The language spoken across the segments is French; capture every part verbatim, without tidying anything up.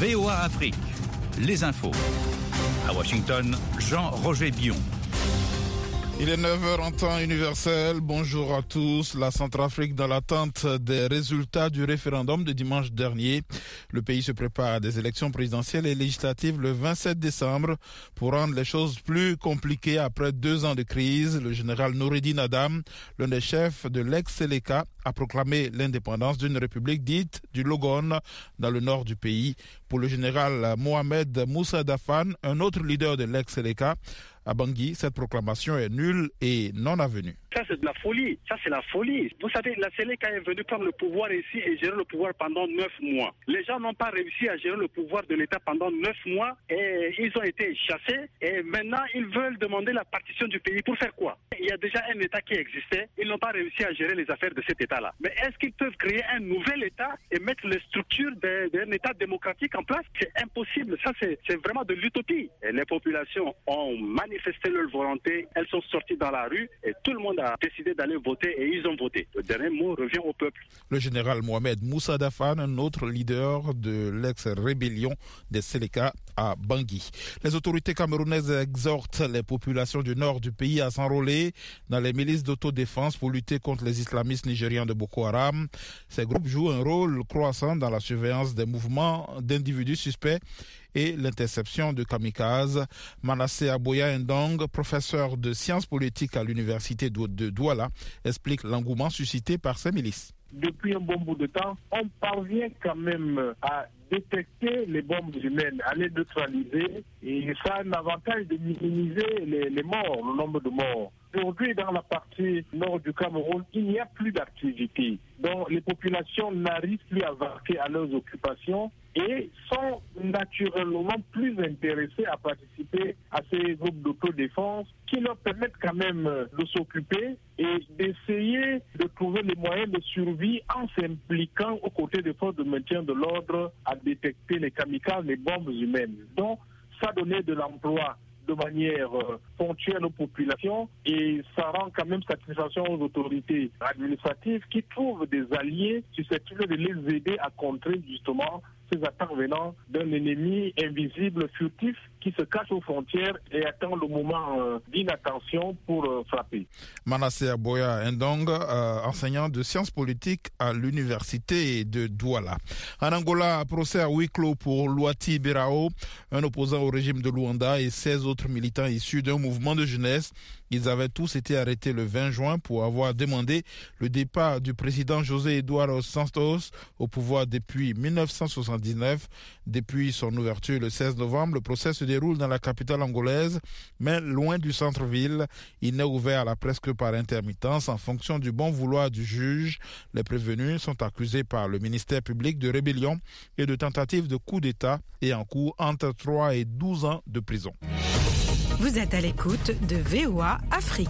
V O A Afrique, les infos. À Washington, Jean-Roger Billon. Il est neuf heures en temps universel. Bonjour à tous. La Centrafrique dans l'attente des résultats du référendum de dimanche dernier. Le pays se prépare à des élections présidentielles et législatives le vingt-sept décembre. Pour rendre les choses plus compliquées après deux ans de crise, le général Noureddine Adam, l'un des chefs de l'ex-Seleka, a proclamé l'indépendance d'une république dite du Logone dans le nord du pays. Pour le général Mohamed Moussa Dafan, un autre leader de l'ex-Seleka, à Bangui, cette proclamation est nulle et non avenue. Ça, c'est de la folie. Ça, c'est la folie. Vous savez, la Seleka est venue prendre le pouvoir ici et gérer le pouvoir pendant neuf mois. Les gens n'ont pas réussi à gérer le pouvoir de l'État pendant neuf mois et ils ont été chassés. Et maintenant, ils veulent demander la partition du pays. Pour faire quoi? Il y a déjà un État qui existait. Ils n'ont pas réussi à gérer les affaires de cet État-là. Mais est-ce qu'ils peuvent créer un nouvel État et mettre les structures d'un État démocratique en place? C'est impossible. Ça, c'est vraiment de l'utopie. Et les populations ont manifesté leur volonté. Elles sont sorties dans la rue et tout le monde a a décidé d'aller voter et ils ont voté. Le dernier mot revient au peuple. Le général Mohamed Moussa Dafan, un autre leader de l'ex-rébellion des Seleka à Bangui. Les autorités camerounaises exhortent les populations du nord du pays à s'enrôler dans les milices d'autodéfense pour lutter contre les islamistes nigérians de Boko Haram. Ces groupes jouent un rôle croissant dans la surveillance des mouvements d'individus suspects et l'interception de kamikazes. Manasseh Aboya Ndong, professeur de sciences politiques à l'université de Douala, explique l'engouement suscité par ces milices. Depuis un bon bout de temps, on parvient quand même à détecter les bombes humaines, à les neutraliser, et ça a un avantage de minimiser les, les morts, le nombre de morts. Aujourd'hui, dans la partie nord du Cameroun, il n'y a plus d'activité. Donc, les populations n'arrivent plus à vaquer à leurs occupations et sont naturellement plus intéressées à participer à ces groupes d'autodéfense qui leur permettent quand même de s'occuper et d'essayer de trouver les moyens de survie en s'impliquant aux côtés des forces de maintien de l'ordre à détecter les kamikazes, les bombes humaines. Donc, ça donnait de l'emploi de manière euh, ponctuelle aux populations et ça rend quand même satisfaction aux autorités administratives qui trouvent des alliés susceptibles de les aider à contrer justement ces attaques venant d'un ennemi invisible, furtif, qui se cache aux frontières et attend le moment euh, d'inattention pour euh, frapper. Manasseh Aboya Ndong, euh, enseignant de sciences politiques à l'université de Douala. En Angola, procès à huis clos pour Luati Birao, un opposant au régime de Luanda et seize autres militants issus d'un mouvement de jeunesse. Ils avaient tous été arrêtés le vingt juin pour avoir demandé le départ du président José Eduardo Santos au pouvoir depuis mille neuf cent soixante-dix-neuf. Depuis son ouverture le seize novembre, le procès se déroule dans la capitale angolaise, mais loin du centre-ville. Il n'est ouvert à la presse que par intermittence en fonction du bon vouloir du juge. Les prévenus sont accusés par le ministère public de rébellion et de tentative de coup d'État et encourent entre trois et douze ans de prison. Vous êtes à l'écoute de V O A Afrique.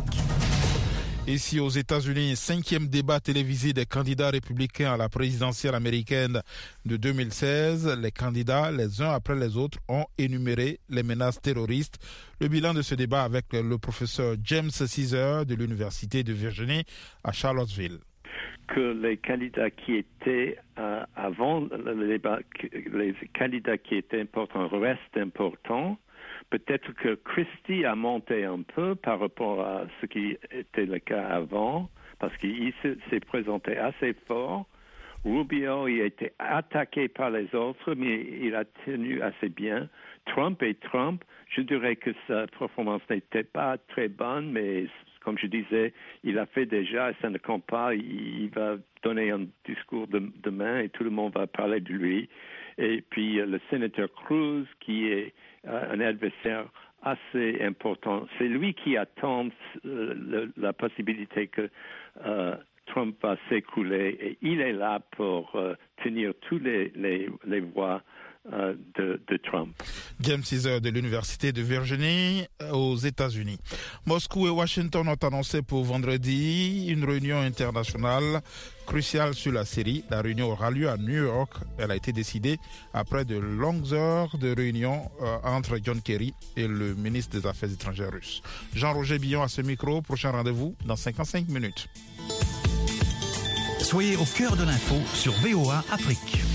Ici aux États-Unis, cinquième débat télévisé des candidats républicains à la présidentielle américaine de deux mille seize. Les candidats, les uns après les autres, ont énuméré les menaces terroristes. Le bilan de ce débat avec le professeur James Caesar de l'Université de Virginie à Charlottesville. Que les candidats qui étaient euh, avant le débat, les candidats qui étaient importants restent importants. Peut-être que Christie a monté un peu par rapport à ce qui était le cas avant, parce qu'il s'est présenté assez fort. Rubio, il a été attaqué par les autres, mais il a tenu assez bien. Trump et Trump, je dirais que sa performance n'était pas très bonne, mais comme je disais, il a fait déjà, ça ne compte pas, il va donner un discours de, demain et tout le monde va parler de lui. Et puis le sénateur Cruz, qui est un adversaire assez important. C'est lui qui attend euh, le, la possibilité que euh, Trump va s'écrouler et il est là pour euh, tenir tous les, les, les voix euh, de, de Trump. James Caesar de l'Université de Virginie aux États-Unis. Moscou et Washington ont annoncé pour vendredi une réunion internationale cruciale sur la Syrie. La réunion aura lieu à New York. Elle a été décidée après de longues heures de réunion euh, entre John Kerry et le ministre des Affaires étrangères russe. Jean-Roger Billon à ce micro. Prochain rendez-vous dans cinquante-cinq minutes. Soyez au cœur de l'info sur V O A Afrique.